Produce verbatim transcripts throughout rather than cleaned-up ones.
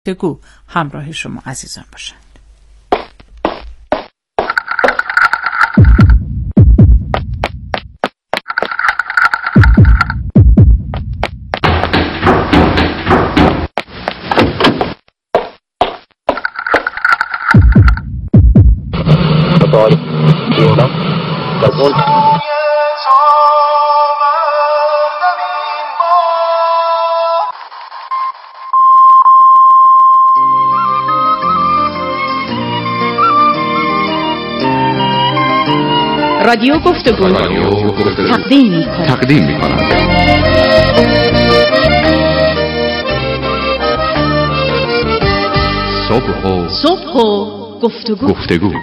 گفتگو همراه شما عزیزان باشند. رادیو گفتگو تقدیم می‌کند. تقدیم می‌کند. صبح و صبح و گفتگو. گفتگو.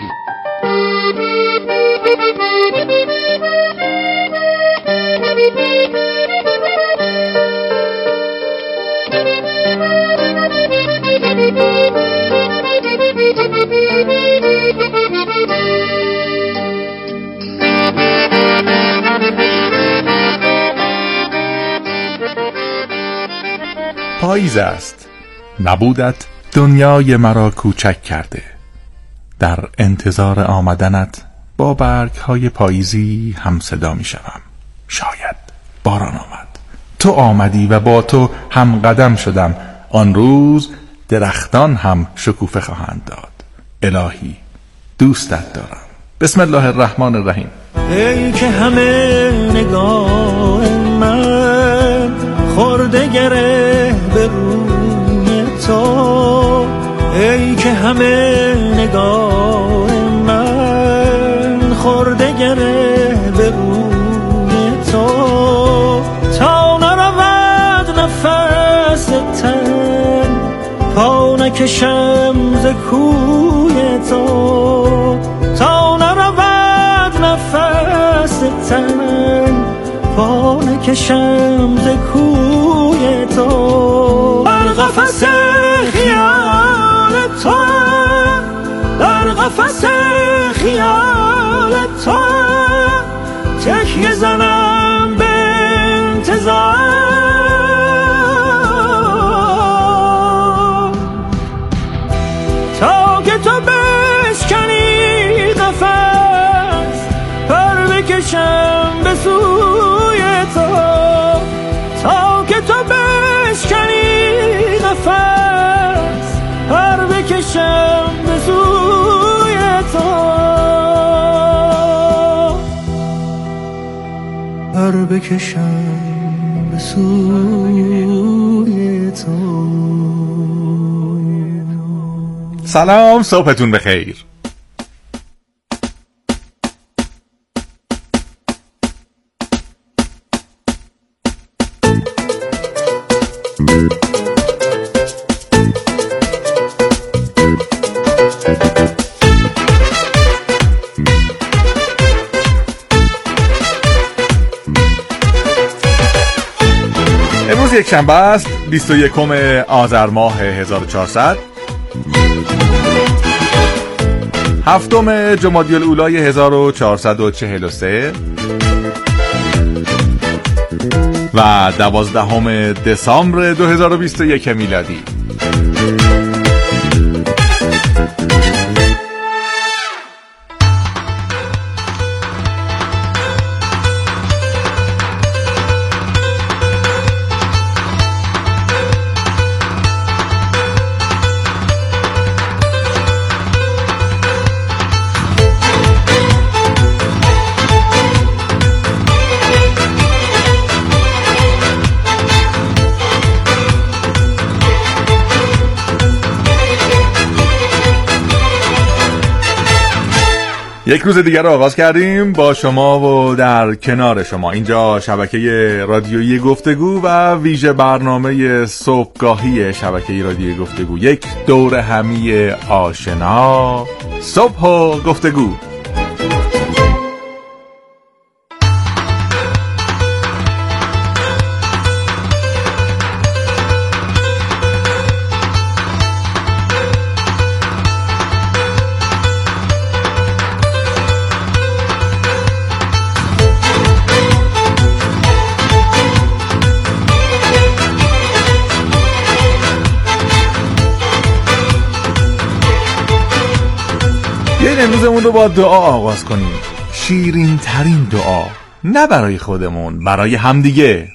پاییز است، نبودت دنیای مرا کوچک کرده. در انتظار آمدنت با برگ های پاییزی هم صدا می شوم. شاید باران آمد، تو آمدی و با تو هم قدم شدم. آن روز درختان هم شکوفه خواهند داد. الهی دوستت دارم. بسم الله الرحمن الرحیم. ای که همه نگاه من خورده گره به روی تو، ای که همه نگاه من خورده گره به روی تو، تا نرود نفس تن پا نکشم ز کوی تو، تا نرود نفس تن پا نکشم ز کوی تو. در قفس خیال تو، در قفس خیال تو تکیه زنم به انتظار، تا که تو بشکنی قفس پر بکشم به سوی تو، تا که تو بشکنی قفس پر بکشم به سوی تو، پر بکشم به سوی تو. سلام، صبحتون بخیر. امروز یک شنبه است، بیست و یکم آذر ماه هزار و چهارصد، هفتم جمادی الاولی هزار و چهارصد و چهل و سه و دوازدهم دسامبر دو هزار و بیست و یک میلادی. یک روز دیگر رو آغاز کردیم با شما و در کنار شما. اینجا شبکه رادیویی گفتگو و ویژه برنامه صبحگاهی شبکه رادیویی گفتگو، یک دور همی آشنا، صبح و گفتگو. بیاین امروزمون رو با دعا آغاز کنیم. شیرین ترین دعا، نه برای خودمون، برای همدیگه.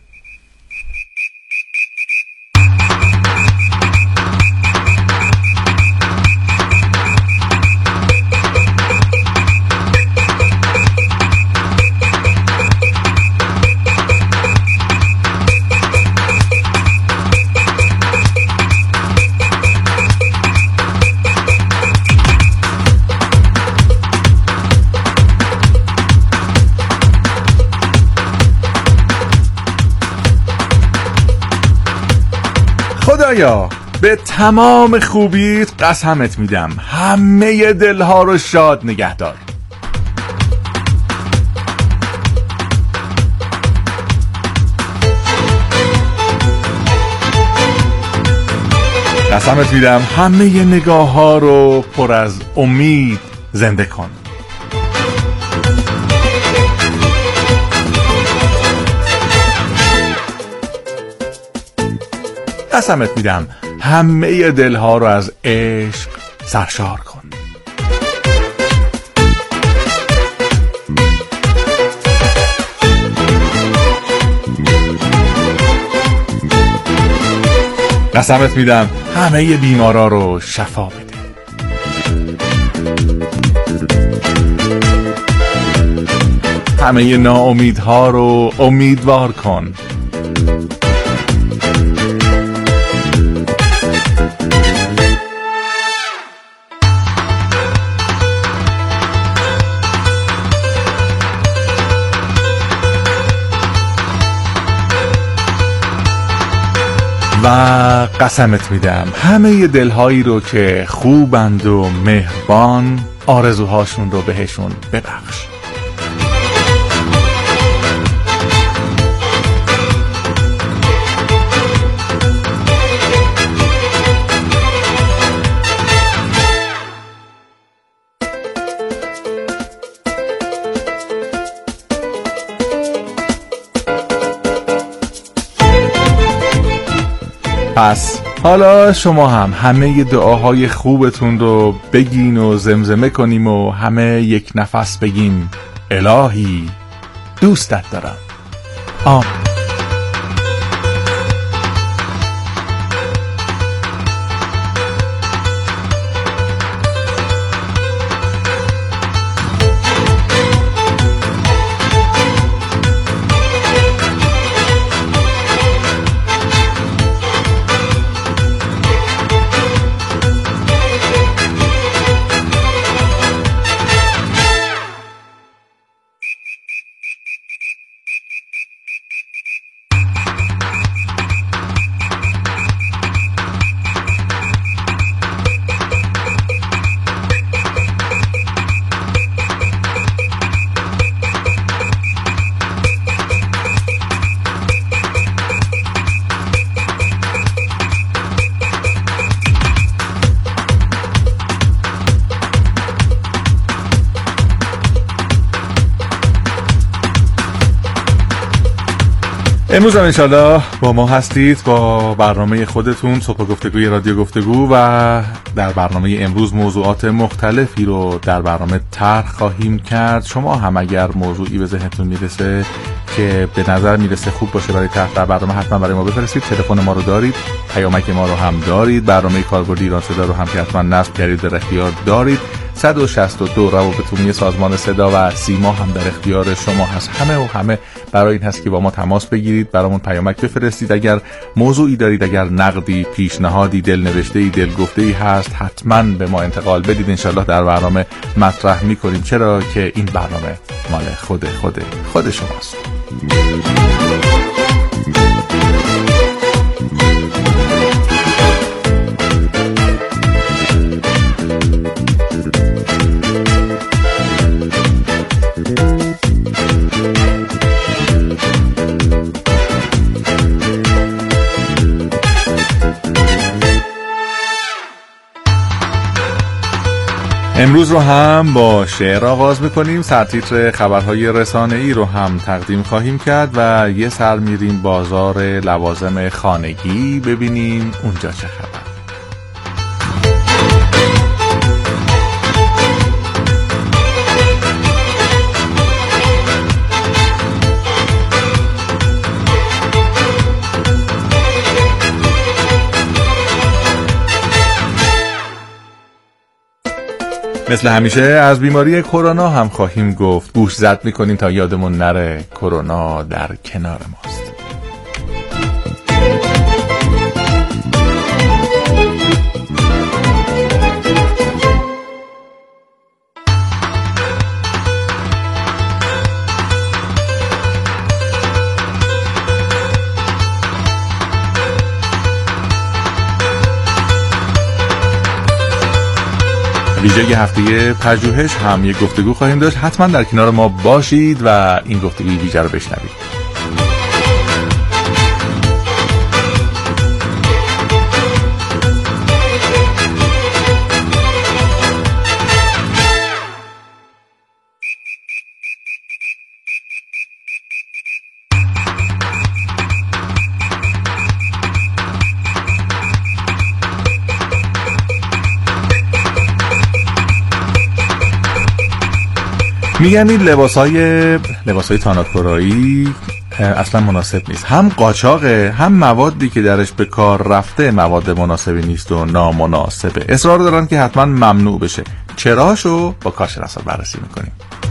خدایا به تمام خوبیت قسمت میدم، همه دلها رو شاد نگه دار. قسمت میدم همه نگاه ها رو پر از امید زنده کن. قسمت میدم همه دلها رو از عشق سرشار کن. قسمت میدم همه بیمارا رو شفا بده. همه ناامیدها رو امیدوار کن. و قسمت میدم همه دلهایی رو که خوبند و مهربان، آرزوهاشون رو بهشون ببخش. پس حالا شما هم همه دعاهای خوبتون رو بگین و زمزمه کنیم و همه یک نفس بگیم الهی دوستت دارم. آمین. امروز هم انشالله با ما هستید با برنامه خودتون صبح گفتگوی رادیو گفتگو، و در برنامه امروز موضوعات مختلفی رو در برنامه طرح خواهیم کرد. شما هم اگر موضوعی به ذهنتون میرسه که به نظر میرسه خوب باشه برای طرح در برنامه، حتما برای ما بفرستید. تلفن ما رو دارید، پیامک ما رو هم دارید، برنامه کاربردی ایران صدا رو هم که حتما نصب کردید در اختیار دارید. صد و شصت و دو روابط‌عمومی سازمان صدا و سیما هم در اختیار شما هست. همه و همه برای این هست که با ما تماس بگیرید، برامون پیامک بفرستید. اگر موضوعی دارید، اگر نقدی، پیشنهادی، دلنوشته‌ای، دلگفته‌ای هست، حتما به ما انتقال بدید. انشالله در برنامه مطرح می‌کنیم، چرا که این برنامه مال خود خود خود شماست. امروز رو هم با شعر آغاز میکنیم. سرتیتر خبرهای رسانه‌ای رو هم تقدیم خواهیم کرد و یه سر میریم بازار لوازم خانگی ببینیم اونجا چه خبر. مثل همیشه از بیماری کرونا هم خواهیم گفت. گوش زد میکنیم تا یادمون نره کرونا در کنار ماست. ویژه هفته پژوهش هم یک گفتگو خواهیم داشت. حتما در کنار ما باشید و این گفتگوی ویژه رو بشنوید. میگن این لباسای لباسای تاناتورایی اصلا مناسب نیست. هم قاچاقه، هم موادی که درش به کار رفته مواد مناسبی نیست و نامناسبه. اصرار دارن که حتما ممنوع بشه. چراشو با کارشناسا بررسی میکنیم.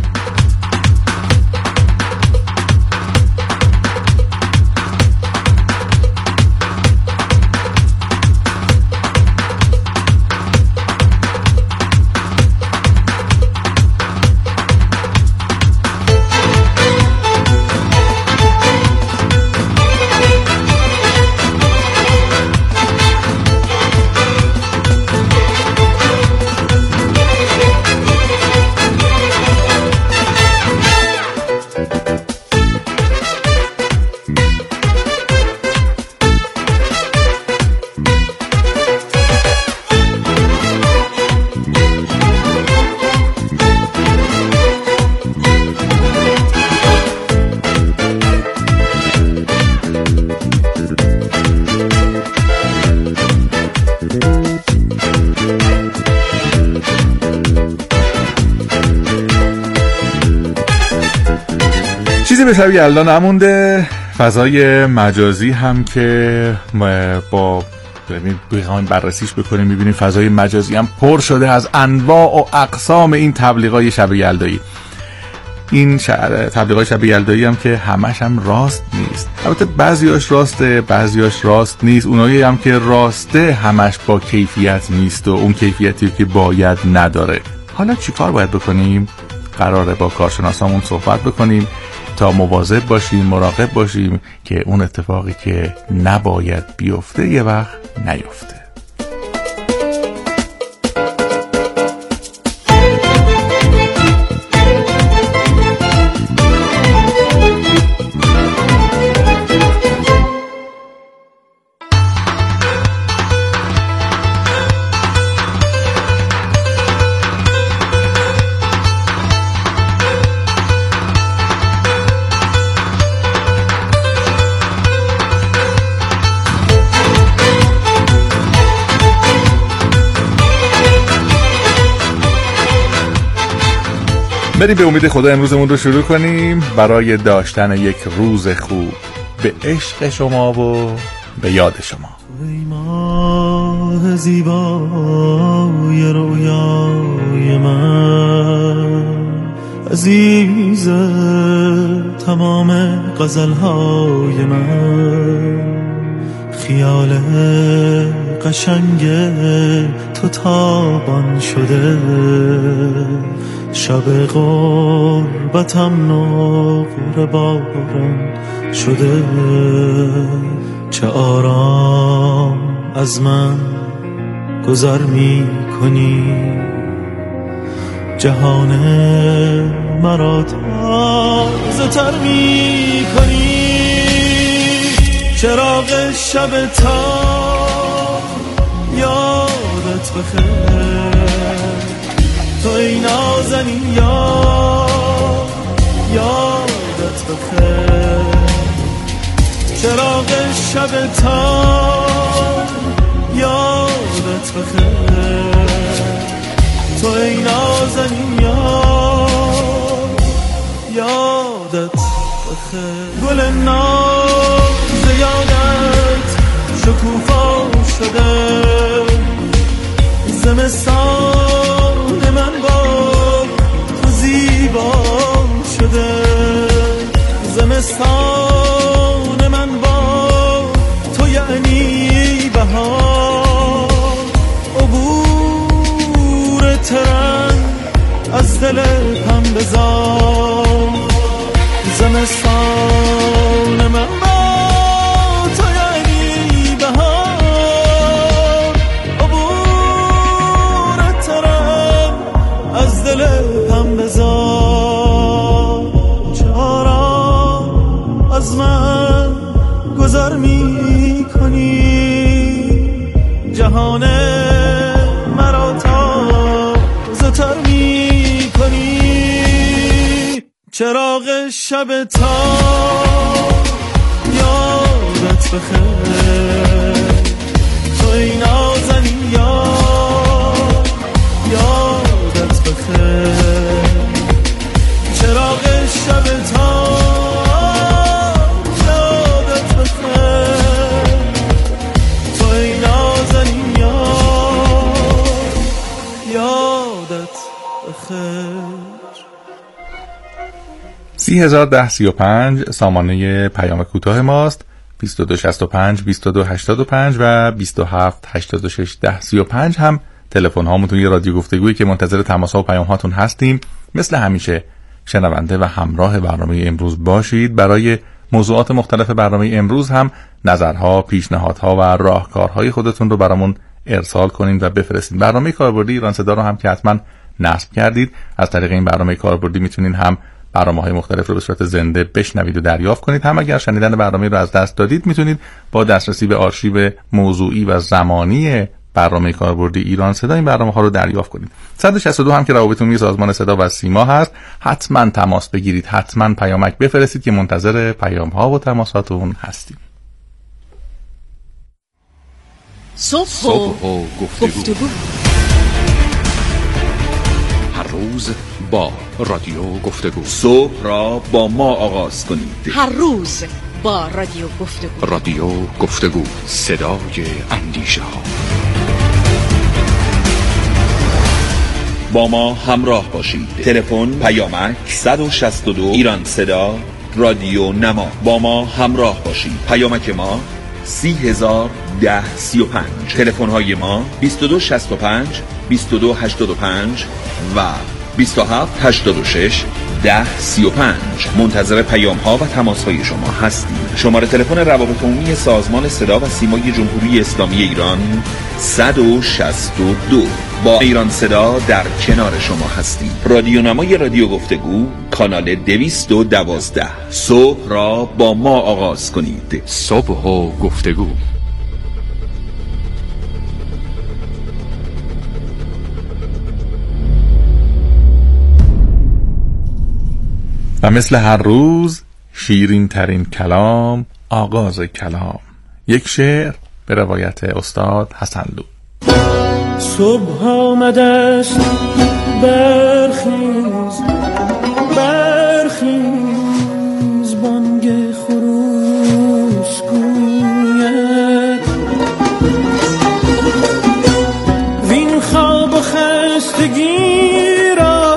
چیزی به شب یلدا نمونده. فضای مجازی هم که با بخوایم بررسیش بکنیم میبینیم فضای مجازی هم پر شده از انواع و اقسام این تبلیغات شب یلدایی. این تبلیغات شب یلدایی هم که همش هم راست نیست. البته بعضیاش راسته، بعضیاش راست نیست. اونایی هم که راسته همش با کیفیت نیست و اون کیفیتی که باید نداره. حالا چی کار باید بکنیم؟ قراره با کارشناسامون صحبت بکنیم تا مواظب باشیم، مراقب باشیم که اون اتفاقی که نباید بیفته یه وقت نیفته. بریم به امید خدا امروزمون رو شروع کنیم برای داشتن یک روز خوب به عشق شما و به یاد شما. ای ماه زیبای رویای من، عزیز تمام غزلهای من، خیال قشنگ تو تابان شده، شب غربتم نقره باران شده، چه آرام از من گذر می کنی، جهان مرا تازه تر می کنی، چراغ شب تا یادت بخیر، تو ای نازنین یاد یادت بخیر، چراغ شب تا یادت بخیر، تو ای نازنین یاد یادت بخیر، گل ناز یادت شکوفا شده، زمستان من با دل هم بذار زمستان من با تو یعنی بهار عبورت ترم از دل هم بذار چرا از من گذر می کنی جهان مرا تازه‌تر می کنی چراغ شب تا یادت بخیر توی نازنین یاد یادت بخیر چراغ شب تا یادت بخیر توی نازنین یاد یادت بخیر. سی هزار ده سی و پنج سامانه پیام کوتاه ماست. بیست و دو شصت و پنج بیست و دو هشتاد و پنج و بیست و هفت هشتاد و شش ده سی و پنج هم تلفن هامون توی رادیو گفتگویی که منتظر تماس و پیام هاتون هستیم. مثل همیشه شنونده و همراه برنامه امروز باشید. برای موضوعات مختلف برنامه امروز هم نظرها، پیشنهادها و راهکارهای خودتون رو برامون ارسال کنین و بفرستین. برنامه کاربردی ایران صدا رو هم که حتما نصب کردید. از طریق این برنامه کاربردی میتونین هم برنامه‌های مختلف رو به صورت زنده بشنوید و دریافت کنید. هم اگر شنیدن برنامه رو از دست دادید میتونید با دسترسی به آرشیو موضوعی و زمانی برنامه کاربردی ایران صدا این برنامه‌ها رو دریافت کنید. صد و شصت و دو هم که روابط عمومی سازمان صدا و سیما هست. حتما تماس بگیرید، حتما پیامک بفرستید که منتظر پیام‌ها و تماساتون هستیم. صبح و گفتگو هر روز با رادیو گفتگو صبح را با ما آغاز کنید. هر روز با رادیو گفتگو رادیو گفتگو صدای اندیشه ها. با ما همراه باشید. تلفن پیامک صد و شصت و دو ایران صدا رادیو نما. با ما همراه باشید. پیامک ما سی هزار ده سی و پنج. تلفن های ما بیست و دو شصت و پنج بیست و دو هشتاد و پنج و بیست و هفت هشتاد و شش ده سی و پنج. منتظر پیام ها و تماس های شما هستیم. شماره تلفن روابط عمومی سازمان صدا و سیمای جمهوری اسلامی ایران صد و شصت و دو. با ایران صدا در کنار شما هستیم. رادیو نمای رادیو گفتگو کانال دویست و دوازده. صبح را با ما آغاز کنید. صبح و گفتگو. و مثل هر روز شیرین ترین کلام آغاز کلام. یک شعر به روایت استاد حسنلو. صبح آمده است برخیز برخیز بانگ خروس گوید وین خواب و خستگی را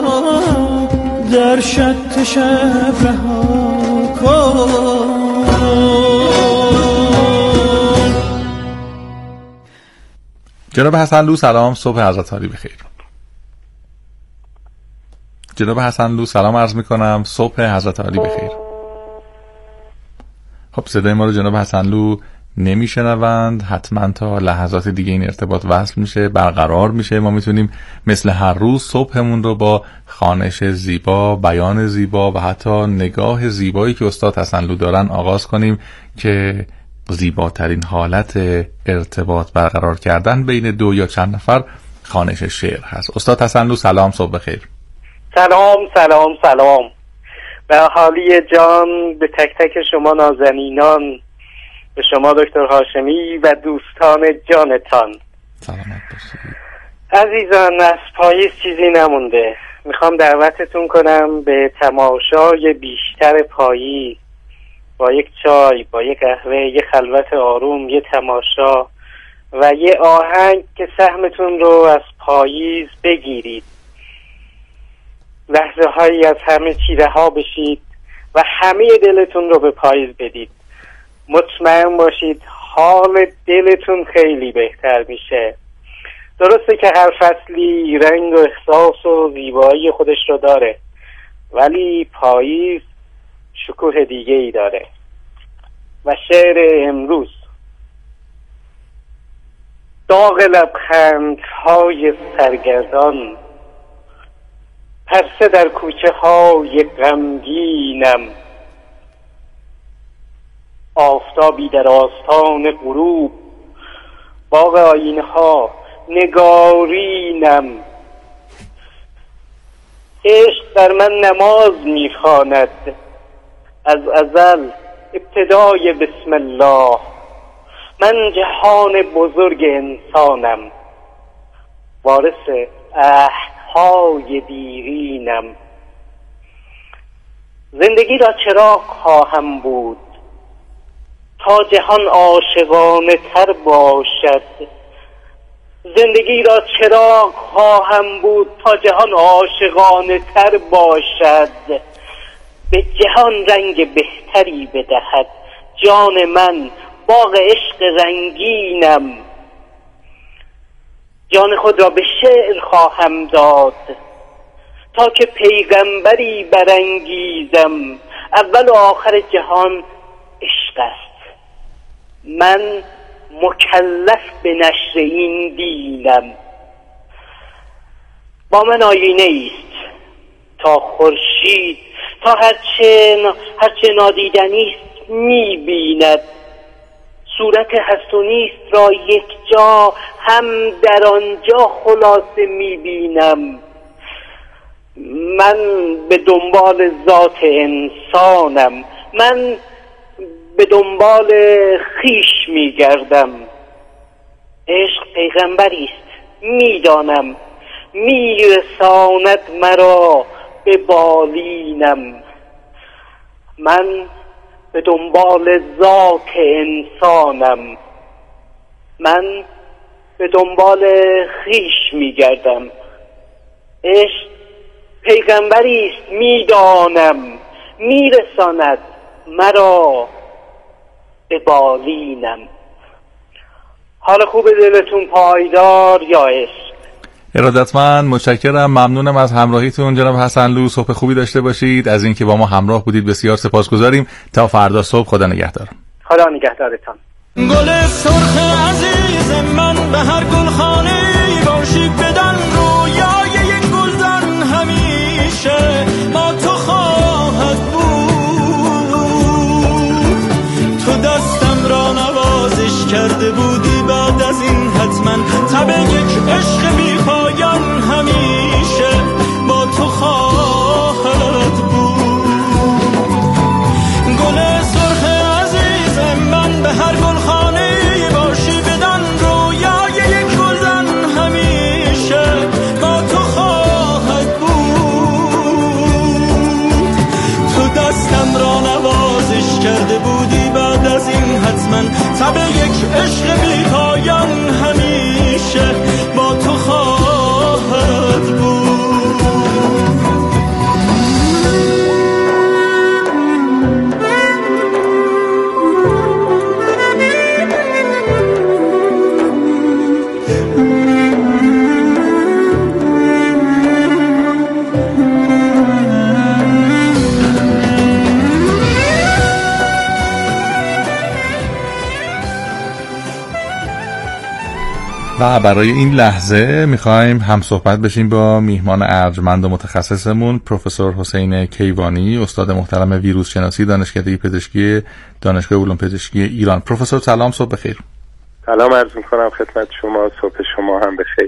در شط شب رها کن. جناب حسنلو سلام، صبح حضرت عالی بخیر. جناب حسنلو سلام عرض میکنم، صبح حضرت عالی بخیر. خب صدای ما رو جناب حسنلو نمیشنوند. حتما تا لحظات دیگه این ارتباط وصل میشه، برقرار میشه. ما میتونیم مثل هر روز صبحمون رو با خوانش زیبا، بیان زیبا و حتی نگاه زیبایی که استاد حسنلو دارن آغاز کنیم که زیباترین حالت ارتباط برقرار کردن بین دو یا چند نفر خوانش شعر هست. استاد حسنلو سلام، صبح بخیر. سلام سلام سلام به حالی جان، به تک تک شما نازنینان، به شما دکتر هاشمی و دوستان جانتان. سلامت باشید عزیزان. از پاییز چیزی نمونده. میخوام دعوتتون کنم به تماشای بیشتر پاییز، با یک چای، با یک قهوه، یه خلوت آروم، یه تماشا و یه آهنگ که سهمتون رو از پاییز بگیرید. لحظه هایی از همه چی رها بشید و همه دلتون رو به پاییز بدید. مطمئن باشید حال دلتون خیلی بهتر میشه. درسته که هر فصلی رنگ و احساس و زیبایی خودش رو داره، ولی پاییز شکوه دیگه ای داره. و شعر امروز: داغ لبخندهای سرگردان، پرسه در کوچه های غمگینم، آفتابی در آستان غروب، باغ آینه ها نگارینم. عشق در من نماز میخواند، از ازل ابتدای بسم الله. من جهان بزرگ انسانم، وارث عهدهای دیرینم. زندگی را چراغ خواهم بود تا جهان عاشقانه تر باشد. زندگی را چراغ خواهم بود تا جهان عاشقانه تر باشد. به جهان رنگ بهتری بدهد جان من، باغ عشق رنگینم. جان خود را به شعر خواهم داد تا که پیغمبری برانگیزم. اول و آخر جهان عشق است، من مکلف به نشر این دینم. با من آینه ایست تا خورشید، تا هرچه هرچه نادیدنی است می‌بیند. صورت هست و نیست را یک جا، هم در آنجا خلاصه می‌بینم. من به دنبال ذات انسانم، من به دنبال خیش میگردم. عشق پیغمبری است میدانم، میرساند مرا به بالینم. من به دنبال ذات انسانم، من به دنبال خیش میگردم. عشق پیغمبری است میدانم، میرساند مرا به بالینم. حال خوب دلتون پایدار یا عشق؟ ارادتمند، متشکرم، ممنونم از همراهیتون جناب حسنلو. صبح خوبی داشته باشید. از اینکه با ما همراه بودید بسیار سپاسگزاریم. تا فردا صبح، خدا نگهدار. خدا نگهدارتان. گل سرخ عزیز من به هر گلخانه باشی، بدن رویای یک گلزن همیشه با تو خواهد بود. تو دستم را نوازش کرده بودی، بعد از این حتما تب یک عشق بی پایان همیشه با تو خواهد بود. گل سرخ عزیز من به هر گلخانه باشی، بدن رویای یک گلزن همیشه با تو خواهد بود. تو دستم را نوازش کرده بودی، بعد از این حتما تب یک عشق بی پایان همیشه با تو خواهد بود. و برای این لحظه میخوایم هم صحبت بشیم با میهمان ارجمند و متخصصمون پروفسور حسین کیوانی، استاد محترم ویروس شناسی دانشکده پزشکی دانشگاه علوم پزشکی ایران. پروفسور سلام، صبح بخیر. سلام عرض میکنم خدمت شما، صبح شما هم بخیر.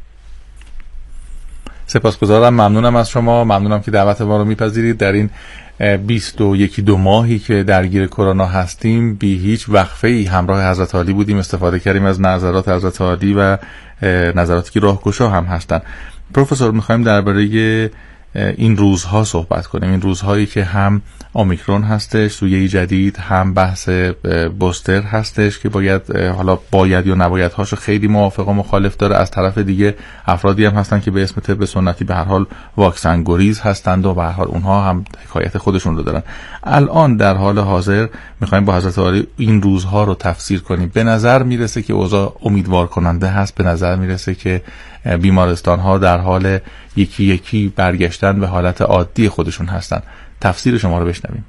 سپاسگزارم، ممنونم از شما، ممنونم که دعوت ما رو میپذیرید. در این بیست و یکی دو ماهی که درگیر کرونا هستیم بی هیچ وقفه‌ای همراه حضرت عالی بودیم، استفاده کردیم از نظرات حضرت عالی و نظراتی که راهگشا هم هستن. پروفسور، میخوایم درباره این روزها صحبت کنیم، این روزهایی که هم اومیکرون هستش سویه جدید، هم بحث بوستر هستش که باید حالا باید یا نباید هاشو خیلی موافق و مخالف داره. از طرف دیگه افرادی هم هستن که به اسم طب سنتی به هر حال واکسن گریز هستند و به هر حال اونها هم حکایت خودشون رو دارن. الان در حال حاضر میخوایم با حضرت عالی این روزها رو تفسیر کنیم. به نظر میرسه که اوضاع امیدوار کننده هست، به نظر میرسه که بیمارستان ها در حال یکی یکی برگشتن به حالت عادی خودشون هستن. تفسیر شما رو بشنویم.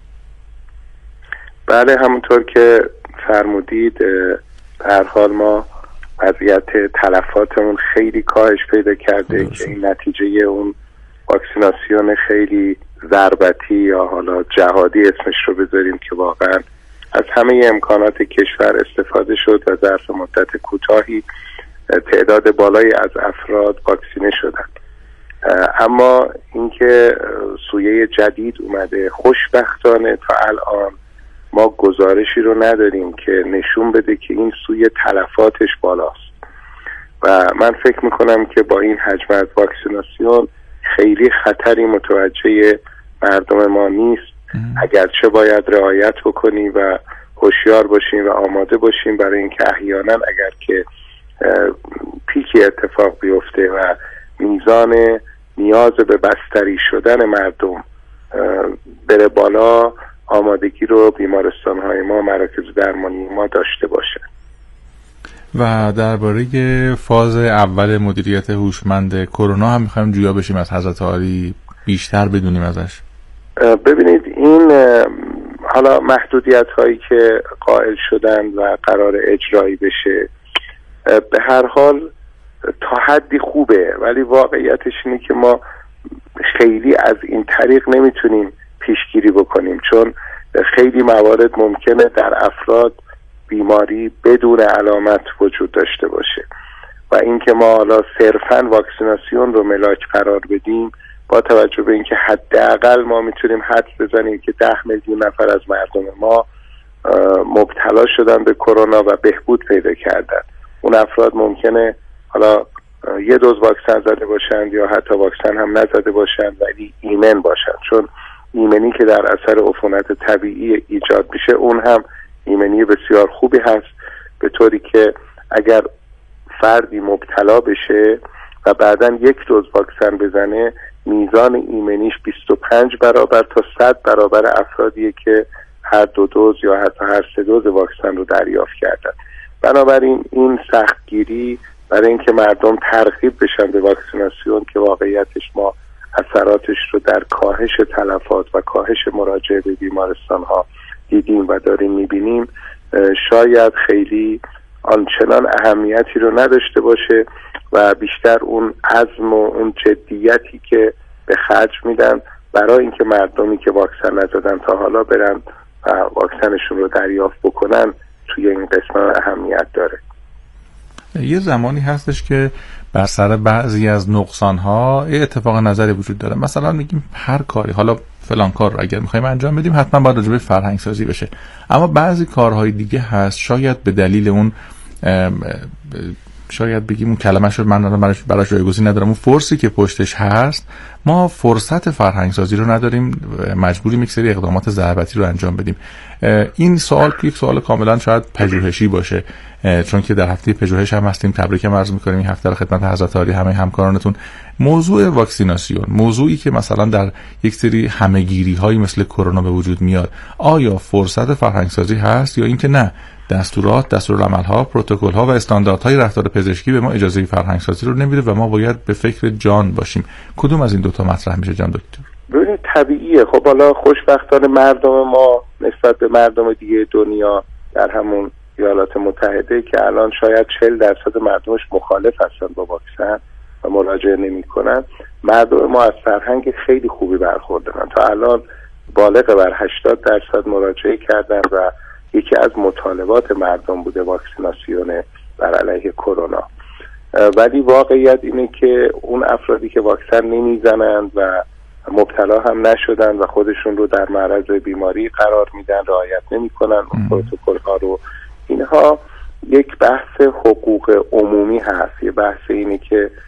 بله، همونطور که فرمودید در حال ما وضعیت تلفاتمون خیلی کاهش پیدا کرده که این نتیجه اون واکسیناسیون خیلی ضربتی یا حالا جهادی اسمش رو بذاریم که واقعا از همه امکانات کشور استفاده شد و ظرف مدت کوتاهی تعداد بالایی از افراد واکسینه شدن. اما اینکه سویه جدید اومده، خوشبختانه تا الان ما گزارشی رو نداریم که نشون بده که این سویه تلفاتش بالاست و من فکر میکنم که با این حجم از واکسیناسیون خیلی خطری متوجه مردم ما نیست. اگرچه باید رعایت بکنیم و هوشیار باشیم و آماده باشیم برای اینکه احیانا اگر که پیکی اتفاق بیفته و میزان نیاز به بستری شدن مردم بره بالا، آمادگی رو بیمارستان‌های ما، مراکز درمانی ما داشته باشه. و درباره فاز اول مدیریت هوشمند کرونا هم می‌خوایم جویا بشیم از حضرت عالی، بیشتر بدونیم ازش. ببینید این حالا محدودیت هایی که قائل شدن و قرار اجرایی بشه به هر حال تا حدی خوبه، ولی واقعیتش اینه که ما خیلی از این طریق نمیتونیم پیشگیری بکنیم، چون خیلی موارد ممکنه در افراد بیماری بدون علامت وجود داشته باشه و اینکه ما حالا صرفاً واکسیناسیون رو ملاک قرار بدیم با توجه به اینکه حداقل ما میتونیم حدس بزنیم که ده میلیون نفر از مردم ما مبتلا شدن به کرونا و بهبود پیدا کردن. اون افراد ممکنه حالا یه دوز واکسن زده باشند یا حتی واکسن هم نزده باشند ولی ایمن باشند، چون ایمنی که در اثر عفونت طبیعی ایجاد میشه اون هم ایمنی بسیار خوبی هست، به طوری که اگر فردی مبتلا بشه و بعداً یک دوز واکسن بزنه میزان ایمنیش بیست و پنج برابر تا صد برابر افرادیه که هر دو دوز یا حتی هر سه دوز واکسن رو دریافت کردن. بنابراین این سختگیری برای اینکه مردم ترغیب بشن به واکسیناسیون که واقعیتش ما اثراتش رو در کاهش تلفات و کاهش مراجعه به بیمارستان ها دیدیم و داریم میبینیم، شاید خیلی آنچنان اهمیتی رو نداشته باشه و بیشتر اون عزم و اون جدیتی که به خرج میدن برای اینکه مردمی که واکسن نزدن تا حالا برن و واکسنشون رو دریافت بکنن توی این قسمت اهمیت داره. یه زمانی هستش که بر سر بعضی از نقصان‌ها یه اتفاق نظری وجود داره. مثلا میگیم هر کاری، حالا فلان کار رو اگر می‌خوایم انجام بدیم حتما باید راجع به فرهنگ سازی بشه، اما بعضی کارهای دیگه هست شاید به دلیل اون شاید بگیم اون کلمه‌ش رو من براش براش جایگزین ندارم، اون فرسی که پشتش هست ما فرصت فرهنگ سازی رو نداریم، مجبوریم یک سری اقدامات ضربتی رو انجام بدیم. این سوال یک سوال کاملا شاید پژوهشی باشه، چون که در هفته پژوهش هم هستیم. تبریک عرض می‌کنیم این هفته رو خدمت حضرت عالی همه همکارانتون. موضوع واکسیناسیون، موضوعی که مثلا در یک سری همه‌گیری‌هایی مثل کرونا به وجود میاد، آیا فرصت فرهنگ سازی هست یا اینکه نه دستورات، دستورالعمل‌ها، پروتکل‌ها و استانداردهای رفتار پزشکی به ما اجازه فرهنگ سازی رو نمیده و ما باید به فکر جان باشیم؟ کدوم از این دو تا مطرح میشه جان دکتر؟ ببینید طبیعیه. خب حالا خوشبختانه مردم ما نسبت به مردم دیگه دنیا در همون ایالات متحده که الان شاید چهل درصد مردمش مخالف هستن با واکسن و مراجعه نمی‌کنن، مردم ما از فرهنگ خیلی خوبی برخوردارن. تا الان بالغ بر هشتاد درصد مراجعه کردن و یکی از مطالبات مردم بوده واکسیناسیون بر علیه کرونا. ولی واقعیت اینه که اون افرادی که واکسن نمیزنند و مبتلا هم نشدن و خودشون رو در معرض بیماری قرار میدن، رعایت نمیکنن اون پروتکل ها رو، اینها یک بحث حقوق عمومی هست. یه بحث اینه که